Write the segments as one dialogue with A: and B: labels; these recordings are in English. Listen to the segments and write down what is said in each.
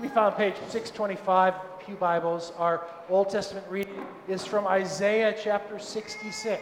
A: be found on page 625 of Pew Bibles. Our Old Testament reading is from Isaiah chapter 66.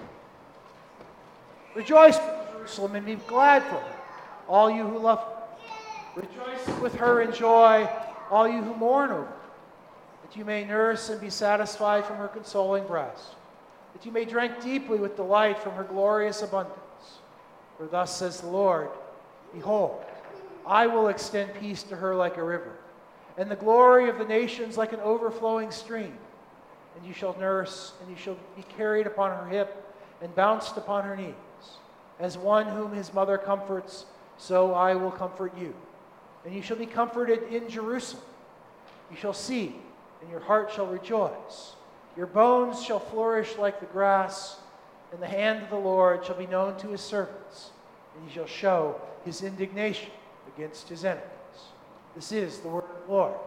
A: Rejoice, Jerusalem, and be glad for her, all you who love her. Rejoice with her in joy, all you who mourn over her, that you may nurse and be satisfied from her consoling breast, that you may drink deeply with delight from her glorious abundance. For thus says the Lord, behold, I will extend peace to her like a river, and the glory of the nations like an overflowing stream. And you shall nurse, and you shall be carried upon her hip, and bounced upon her knees. As one whom his mother comforts, so I will comfort you. And you shall be comforted in Jerusalem. You shall see, and your heart shall rejoice. Your bones shall flourish like the grass, and the hand of the Lord shall be known to his servants, and he shall show his indignation against his enemies. This is the word of the Lord.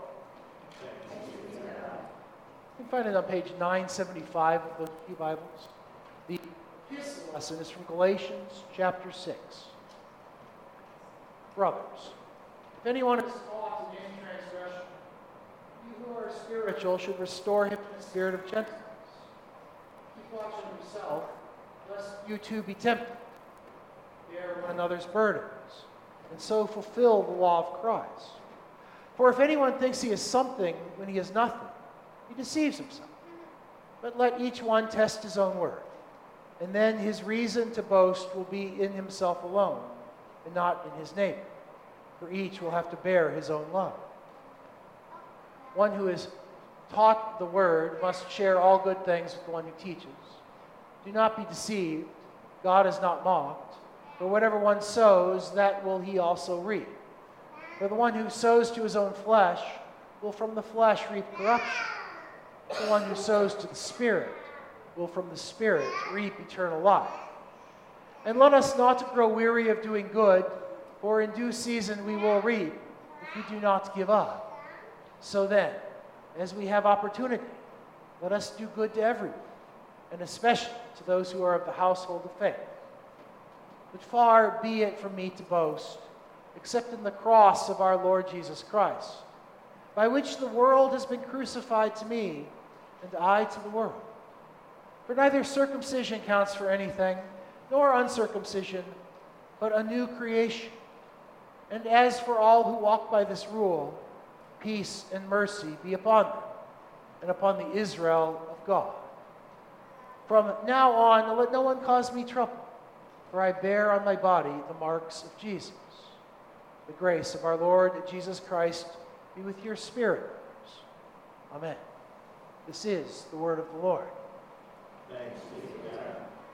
A: You can find it on page 975 of the Pew Bibles. The epistle lesson is from Galatians chapter 6. Brothers, if anyone is caught in any transgression, you who are spiritual should restore him in the spirit of gentleness. Keep watch on himself, lest you too be tempted. Bear one another's burdens, and so fulfill the law of Christ. For if anyone thinks he is something when he is nothing, he deceives himself. But let each one test his own worth, and then his reason to boast will be in himself alone, and not in his neighbor. For each will have to bear his own load. One who is taught the word must share all good things with the one who teaches. Do not be deceived. God is not mocked. For whatever one sows, that will he also reap. For the one who sows to his own flesh will from the flesh reap corruption. The one who sows to the Spirit will from the Spirit reap eternal life. And let us not grow weary of doing good, for in due season we will reap if we do not give up. So then, as we have opportunity, let us do good to everyone, and especially to those who are of the household of faith. But far be it from me to boast, except in the cross of our Lord Jesus Christ, by which the world has been crucified to me, and I to the world. For neither circumcision counts for anything, nor uncircumcision, but a new creation. And as for all who walk by this rule, peace and mercy be upon them, and upon the Israel of God. From now on, let no one cause me trouble, for I bear on my body the marks of Jesus. The grace of our Lord Jesus Christ be with your spirit. Amen. This is the word of the Lord.
B: Thanks be to God.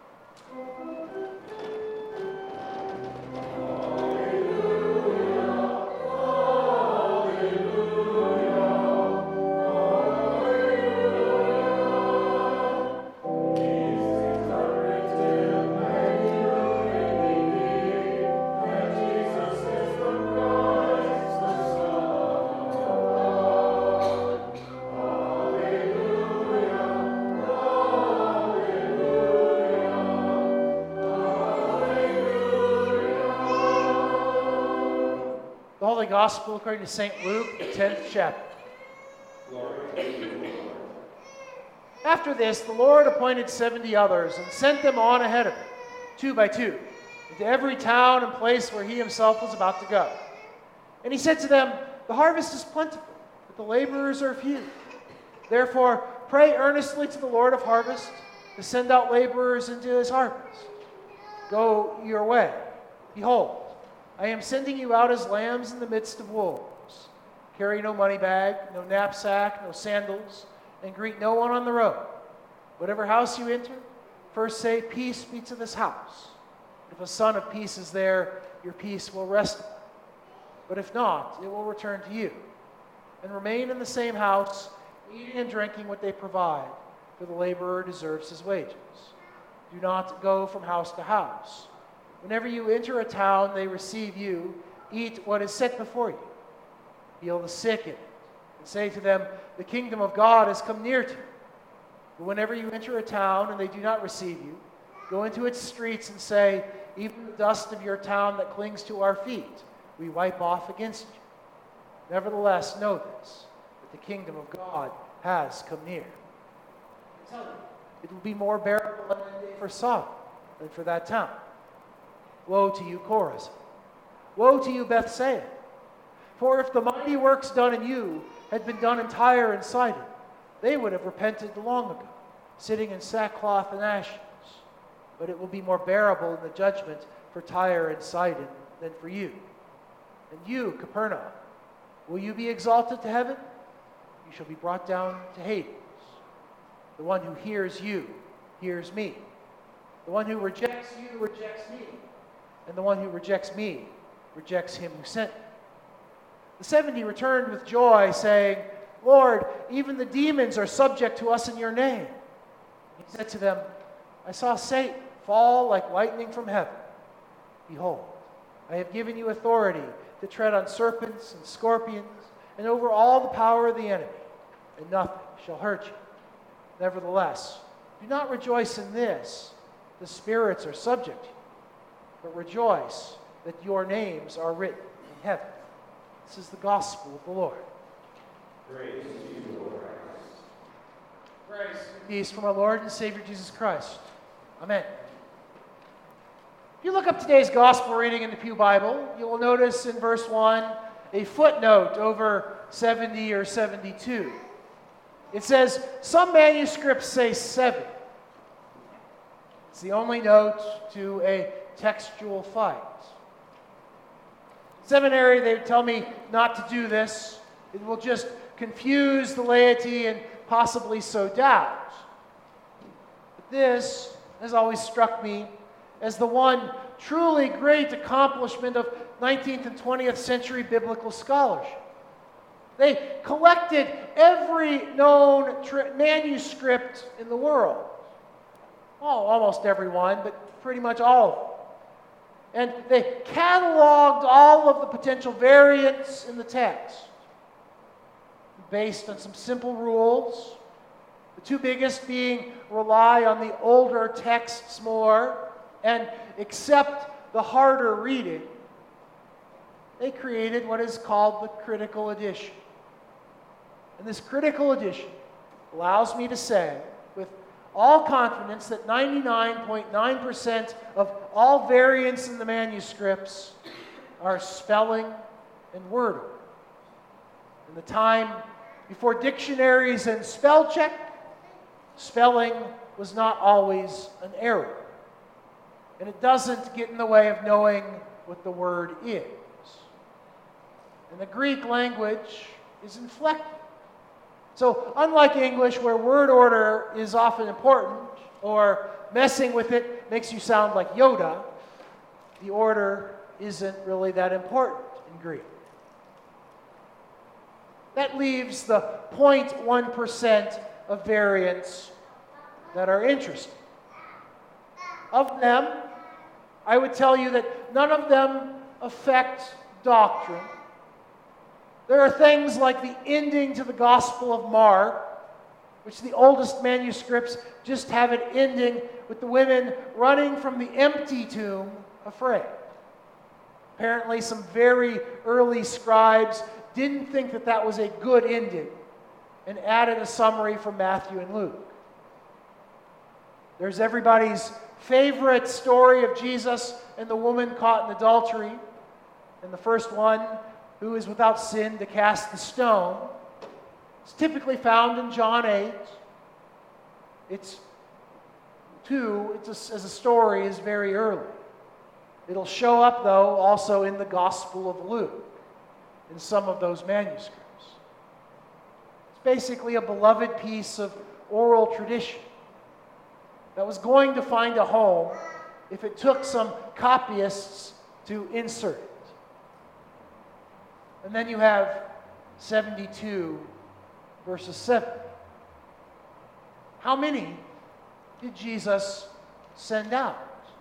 A: Gospel according to St. Luke, the 10th chapter.
B: Glory to you, Lord.
A: After this, the Lord appointed 70 others and sent them on ahead of him, 2 by 2, into every town and place where he himself was about to go. And he said to them, the harvest is plentiful, but the laborers are few. Therefore, pray earnestly to the Lord of harvest to send out laborers into his harvest. Go your way. Behold, I am sending you out as lambs in the midst of wolves. Carry no money bag, no knapsack, no sandals, and greet no one on the road. Whatever house you enter, first say, peace be to this house. If a son of peace is there, your peace will rest upon it. But if not, it will return to you. And remain in the same house, eating and drinking what they provide, for the laborer deserves his wages. Do not go from house to house. Whenever you enter a town, they receive you. Eat what is set before you. Heal the sick in it, and say to them, the kingdom of God has come near to you. But whenever you enter a town and they do not receive you, go into its streets and say, even the dust of your town that clings to our feet, we wipe off against you. Nevertheless, know this, that the kingdom of God has come near. I tell you, it will be more bearable in that day for Sodom than for that town. Woe to you, Chorazin! Woe to you, Bethsaida! For if the mighty works done in you had been done in Tyre and Sidon, they would have repented long ago, sitting in sackcloth and ashes. But it will be more bearable in the judgment for Tyre and Sidon than for you. And you, Capernaum, will you be exalted to heaven? You shall be brought down to Hades. The one who hears you hears me. The one who rejects you rejects me. And the one who rejects me rejects him who sent me. The 70 returned with joy, saying, Lord, even the demons are subject to us in your name. He said to them, I saw Satan fall like lightning from heaven. Behold, I have given you authority to tread on serpents and scorpions and over all the power of the enemy, and nothing shall hurt you. Nevertheless, do not rejoice in this, the spirits are subject to you, but rejoice that your names are written in heaven. This is the gospel of the Lord.
B: Praise to you, Lord Christ.
A: Praise and peace from our Lord and Savior Jesus Christ. Amen. If you look up today's gospel reading in the Pew Bible, you will notice in verse 1 a footnote over 70 or 72. It says, some manuscripts say 7. It's the only note to a textual fight. Seminary, they tell me not to do this. It will just confuse the laity and possibly sow doubt. But this has always struck me as the one truly great accomplishment of 19th and 20th century biblical scholarship. They collected every known manuscript in the world. Well, almost every one, but pretty much all of them. And they cataloged all of the potential variants in the text based on some simple rules. The two biggest being rely on the older texts more and accept the harder reading. They created what is called the critical edition. And this critical edition allows me to say with all confidence that 99.9% of all variants in the manuscripts are spelling and word order. In the time before dictionaries and spell check, spelling was not always an error. And it doesn't get in the way of knowing what the word is. And the Greek language is inflected. So unlike English, where word order is often important, or messing with it makes you sound like Yoda, the order isn't really that important in Greek. That leaves the 0.1% of variants that are interesting. Of them, I would tell you that none of them affect doctrine. There are things like the ending to the Gospel of Mark, which the oldest manuscripts just have it ending with the women running from the empty tomb afraid. Apparently, some very early scribes didn't think that that was a good ending and added a summary from Matthew and Luke. There's everybody's favorite story of Jesus and the woman caught in adultery. And the first one, who is without sin to cast the stone. It's typically found in John 8. As a story, is very early. It'll show up, though, also in the Gospel of Luke, in some of those manuscripts. It's basically a beloved piece of oral tradition that was going to find a home if it took some copyists to insert it. And then you have 72 verses 7. How many did Jesus send out?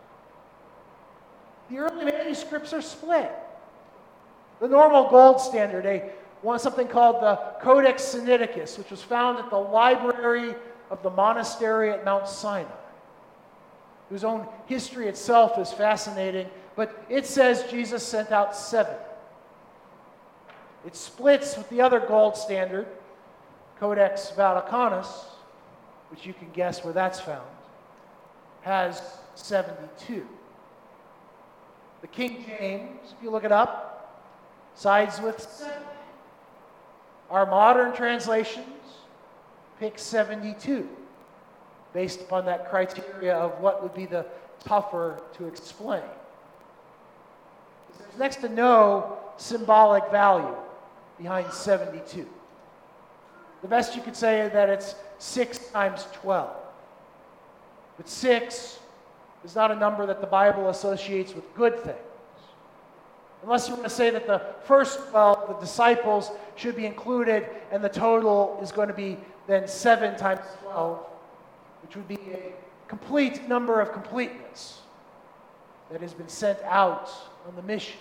A: The early manuscripts are split. The normal gold standard, something called the Codex Sinaiticus, which was found at the library of the monastery at Mount Sinai, whose own history itself is fascinating, but it says Jesus sent out 7. It splits with the other gold standard, Codex Vaticanus, which you can guess where that's found, has 72. The King James, if you look it up, sides with 70. Our modern translations pick 72, based upon that criteria of what would be the tougher to explain. There's next to no symbolic value behind 72. The best you could say is that it's 6 times 12. But 6 is not a number that the Bible associates with good things. Unless you want to say that the first 12, the disciples, should be included, and the total is going to be then 7 times 12, which would be a complete number of completeness that has been sent out on the mission.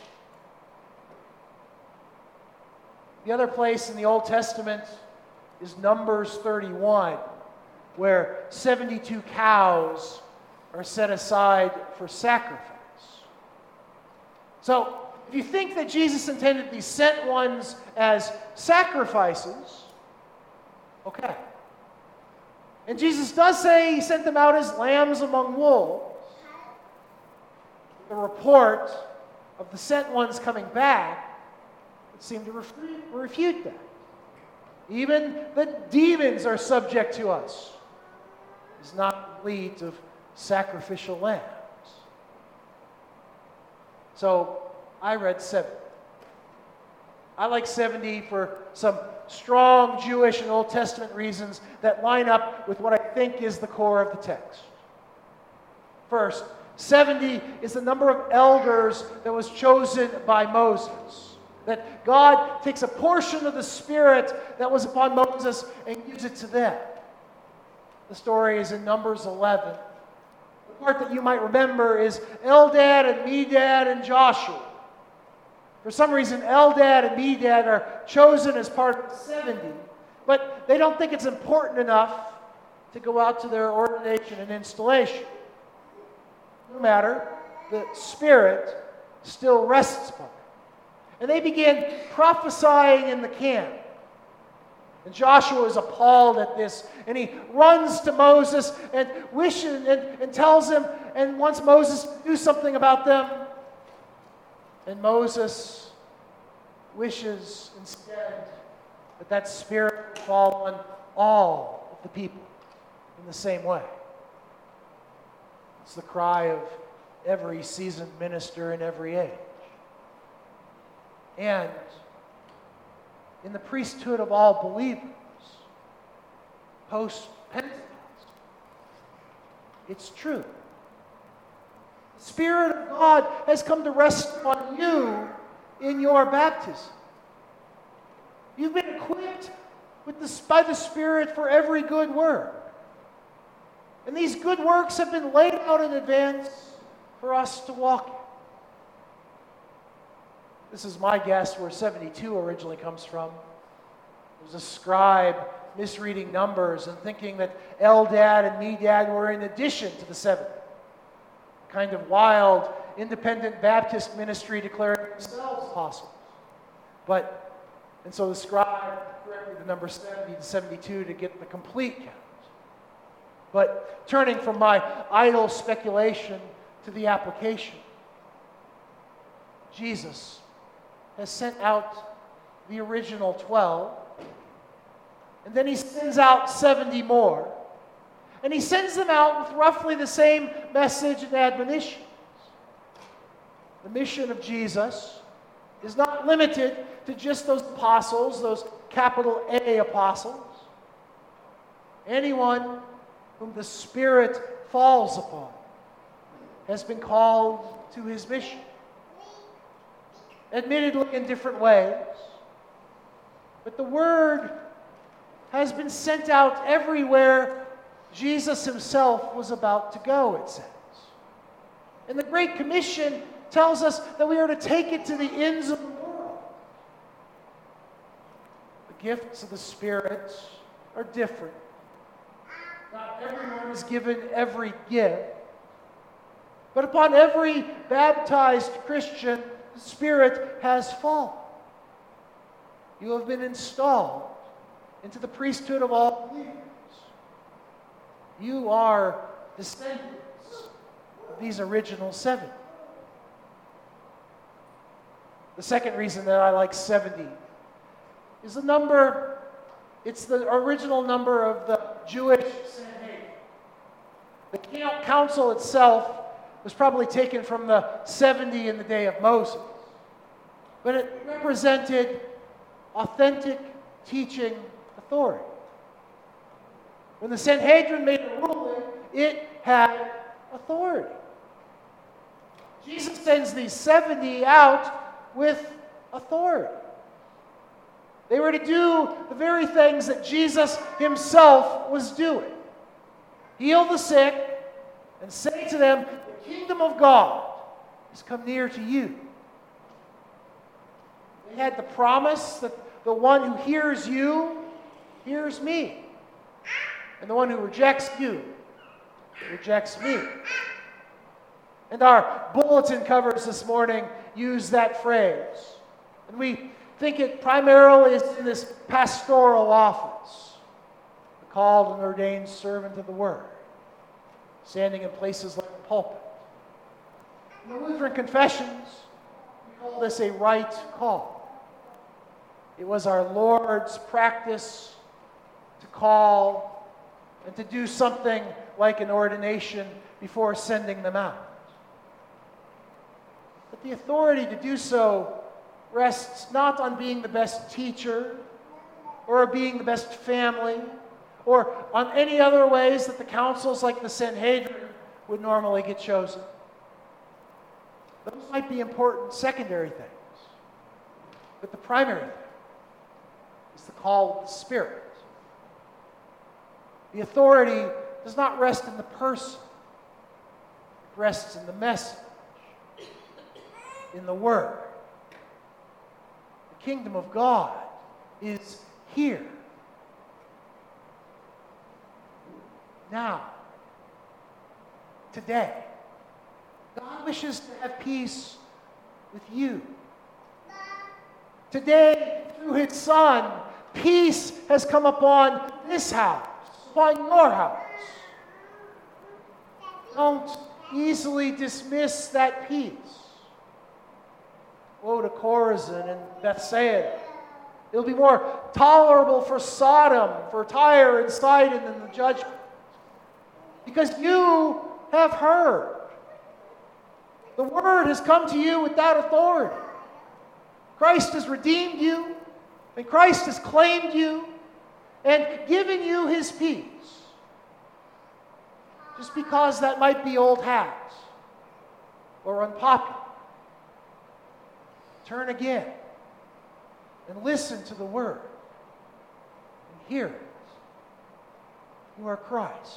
A: The other place in the Old Testament is Numbers 31, where 72 cows are set aside for sacrifice. So, if you think that Jesus intended these sent ones as sacrifices, okay. And Jesus does say he sent them out as lambs among wolves. The report of the sent ones coming back would seem to refute that. Even the demons are subject to us. It's not complete of sacrificial lambs. So, I read 70. I like 70 for some strong Jewish and Old Testament reasons that line up with what I think is the core of the text. First, 70 is the number of elders that was chosen by Moses. That God takes a portion of the Spirit that was upon Moses and gives it to them. The story is in Numbers 11. The part that you might remember is Eldad and Medad and Joshua. For some reason, Eldad and Medad are chosen as part of the 70, but they don't think it's important enough to go out to their ordination and installation. No matter, the Spirit still rests upon them. And they begin prophesying in the camp. And Joshua is appalled at this, and he runs to Moses and wishes and tells him and wants Moses to do something about them. And Moses wishes instead that Spirit would fall on all of the people in the same way. It's the cry of every seasoned minister in every age. And in the priesthood of all believers, post-Pentecost, it's true. The Spirit of God has come to rest on you in your baptism. You've been equipped by the Spirit for every good work. And these good works have been laid out in advance for us to walk in. This is my guess where 72 originally comes from. There's a scribe misreading numbers and thinking that Eldad and Medad were in addition to the 70. Kind of wild, independent Baptist ministry declaring themselves apostles. And so the scribe corrected the number 70 to 72 to get the complete count. But turning from my idle speculation to the application, Jesus has sent out the original 12, and then he sends out 70 more. And he sends them out with roughly the same message and admonitions. The mission of Jesus is not limited to just those apostles, those capital A apostles. Anyone whom the Spirit falls upon has been called to his mission. Admittedly in different ways, but the word has been sent out everywhere Jesus himself was about to go, it says. And the Great Commission tells us that we are to take it to the ends of the world. The gifts of the Spirit are different. Not everyone is given every gift, but upon every baptized Christian, the Spirit has fallen. You have been installed into the priesthood of all believers. You are descendants of these original 70. The second reason that I like 70 is the number, it's the original number of the Jewish Sanhedrin. The council itself was probably taken from the 70 in the day of Moses, but it represented authentic teaching authority. When the Sanhedrin made a ruling, it had authority. Jesus sends these 70 out with authority. They were to do the very things that Jesus himself was doing. Heal the sick and say to them, the kingdom of God has come near to you. They had the promise that the one who hears you hears me. And the one who rejects you rejects me. And our bulletin covers this morning use that phrase. And we think it primarily is in this pastoral office, the called and ordained servant of the word, standing in places like the pulpit. In the Lutheran confessions, we call this a right call. It was our Lord's practice to call and to do something like an ordination before sending them out. But the authority to do so rests not on being the best teacher or being the best family or on any other ways that the councils like the Sanhedrin would normally get chosen. Those might be important secondary things. But the primary thing is the call of the Spirit. The authority does not rest in the person. It rests in the message, in the Word. The kingdom of God is here. Now. Today. God wishes to have peace with you. Today, through His Son, peace has come upon this house, upon your house. Don't easily dismiss that peace. Woe to Chorazin and Bethsaida. It'll be more tolerable for Sodom, for Tyre and Sidon than the judgment. Because you have heard. The word has come to you with that authority. Christ has redeemed you, and Christ has claimed you, and given you His peace. Just because that might be old hat or unpopular. Turn again and listen to the word and hear it. You are Christ's.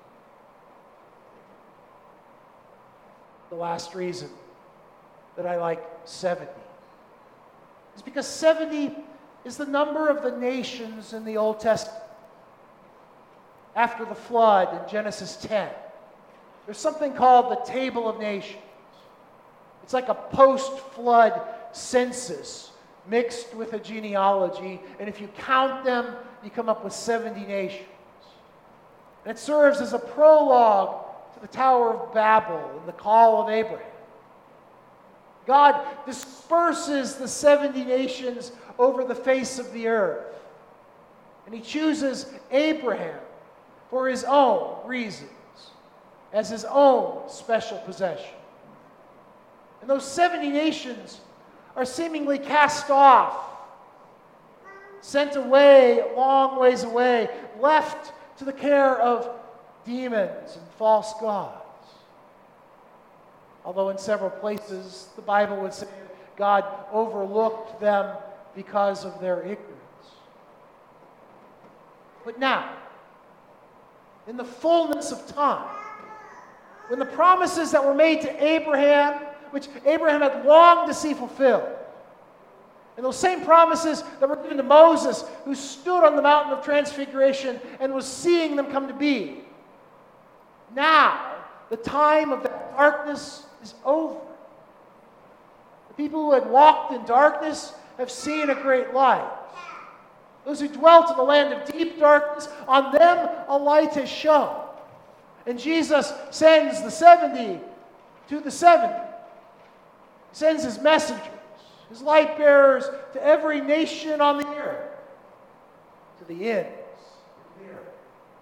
A: The last reason that I like 70 is because 70 is the number of the nations in the Old Testament. After the flood in Genesis 10, there's something called the Table of Nations. It's like a post-flood census mixed with a genealogy, and if you count them, you come up with 70 nations. And it serves as a prologue to the Tower of Babel and the call of Abraham. God disperses the 70 nations over the face of the earth, and He chooses Abraham for His own reasons, as His own special possession. And those 70 nations are seemingly cast off, sent away, a long ways away, left to the care of demons and false gods. Although in several places the Bible would say that God overlooked them because of their ignorance. But now, in the fullness of time, when the promises that were made to Abraham, which Abraham had longed to see fulfilled, and those same promises that were given to Moses, who stood on the mountain of transfiguration and was seeing them come to be, now the time of that darkness is over. The people who had walked in darkness have seen a great light. Those who dwelt in the land of deep darkness, on them a light has shone. And Jesus sends the 70 to the 70. He sends his messengers, his light bearers, to every nation on the earth, to the ends of the earth.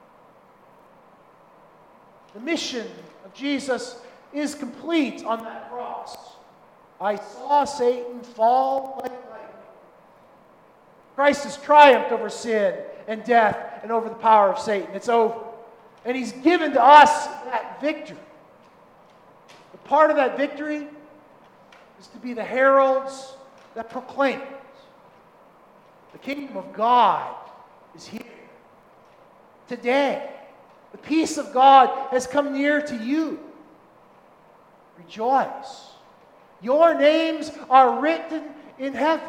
A: The mission of Jesus is complete on that cross. I saw Satan fall like lightning. Christ has triumphed over sin and death and over the power of Satan. It's over. And he's given to us that victory. But part of that victory is to be the heralds that proclaim it. The kingdom of God is here. Today, the peace of God has come near to you. Rejoice. Your names are written in heaven.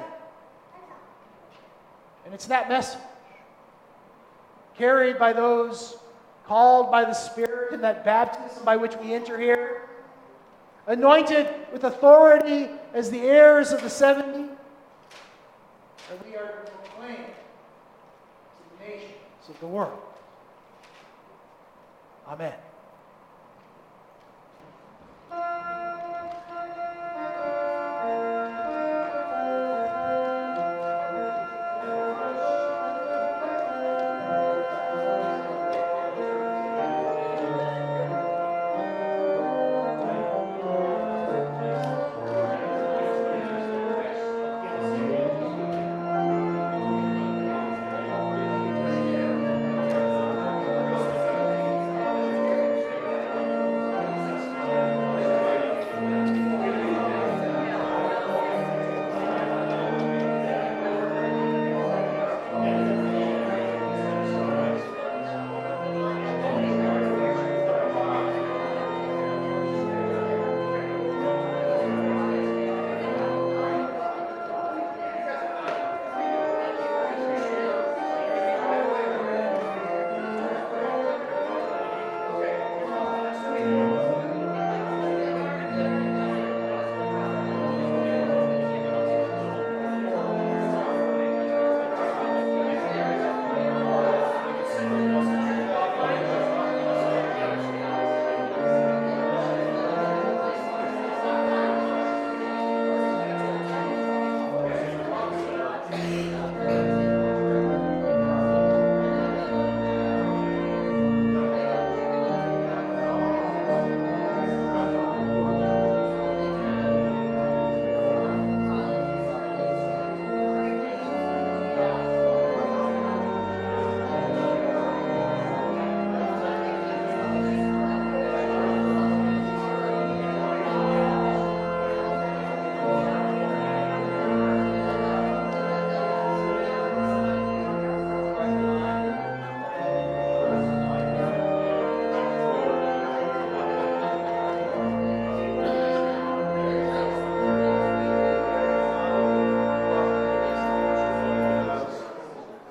A: And it's that message, carried by those called by the Spirit in that baptism by which we enter here, anointed with authority as the heirs of the 70, that we are to proclaim to the nations of the world. Amen.